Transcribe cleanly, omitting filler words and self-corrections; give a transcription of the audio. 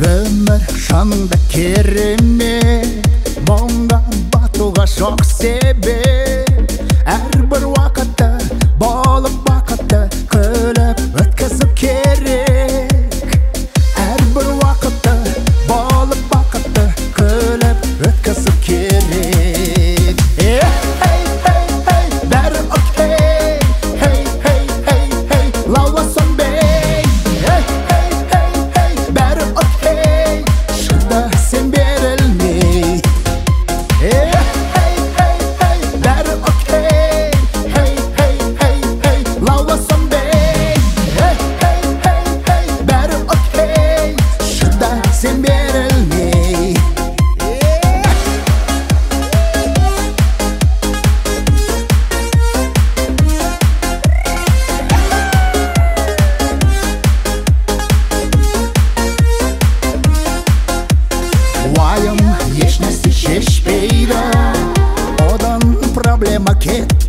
Өмір шынында керемет, мұңға батуға жоқ себеп. Әрбір уақытты болып бақытты күліп өткізіп керек. Әрбір уақытты болып бақытты күліп өткізіп керек. Бәрі окей, лауласын бей. Бәрі окей, шыда сен берілмей. Бәрі окей, лауласын бей. Бәрі окей, шыда сен берілмей. Уайым ешнәрсе шешпейді, одан проблема кетті.